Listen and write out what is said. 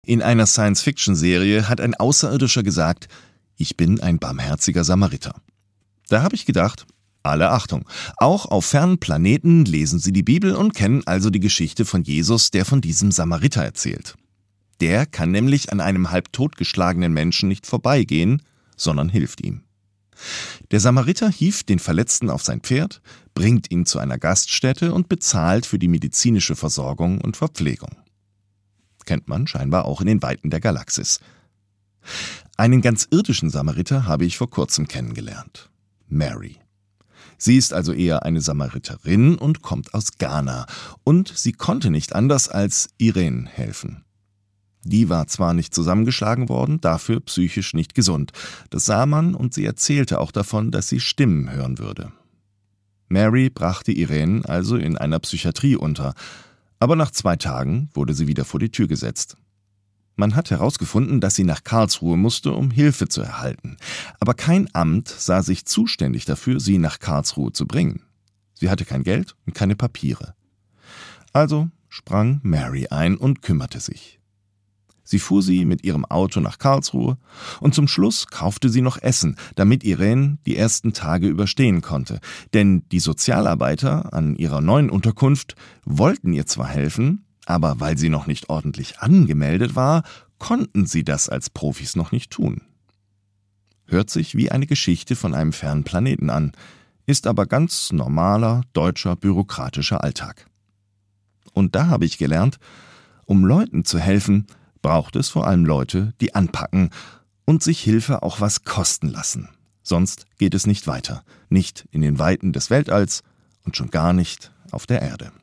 In einer Science-Fiction-Serie hat ein Außerirdischer gesagt, ich bin ein barmherziger Samariter. Da habe ich gedacht, alle Achtung, auch auf fernen Planeten lesen sie die Bibel und kennen also die Geschichte von Jesus, der von diesem Samariter erzählt. Der kann nämlich an einem halb totgeschlagenen Menschen nicht vorbeigehen, sondern hilft ihm. Der Samariter hieft den Verletzten auf sein Pferd, bringt ihn zu einer Gaststätte und bezahlt für die medizinische Versorgung und Verpflegung. Kennt man scheinbar auch in den Weiten der Galaxis. Einen ganz irdischen Samariter habe ich vor kurzem kennengelernt. Mary. Sie ist also eher eine Samariterin und kommt aus Ghana. Und sie konnte nicht anders als Irene helfen. Die war zwar nicht zusammengeschlagen worden, dafür psychisch nicht gesund. Das sah man und sie erzählte auch davon, dass sie Stimmen hören würde. Mary brachte Irene also in einer Psychiatrie unter. Aber nach 2 Tagen wurde sie wieder vor die Tür gesetzt. Man hat herausgefunden, dass sie nach Karlsruhe musste, um Hilfe zu erhalten. Aber kein Amt sah sich zuständig dafür, sie nach Karlsruhe zu bringen. Sie hatte kein Geld und keine Papiere. Also sprang Mary ein und kümmerte sich. Sie fuhr sie mit ihrem Auto nach Karlsruhe und zum Schluss kaufte sie noch Essen, damit Irene die ersten Tage überstehen konnte. Denn die Sozialarbeiter an ihrer neuen Unterkunft wollten ihr zwar helfen, aber weil sie noch nicht ordentlich angemeldet war, konnten sie das als Profis noch nicht tun. Hört sich wie eine Geschichte von einem fernen Planeten an, ist aber ganz normaler, deutscher, bürokratischer Alltag. Und da habe ich gelernt, um Leuten zu helfen, braucht es vor allem Leute, die anpacken und sich Hilfe auch was kosten lassen. Sonst geht es nicht weiter, nicht in den Weiten des Weltalls und schon gar nicht auf der Erde.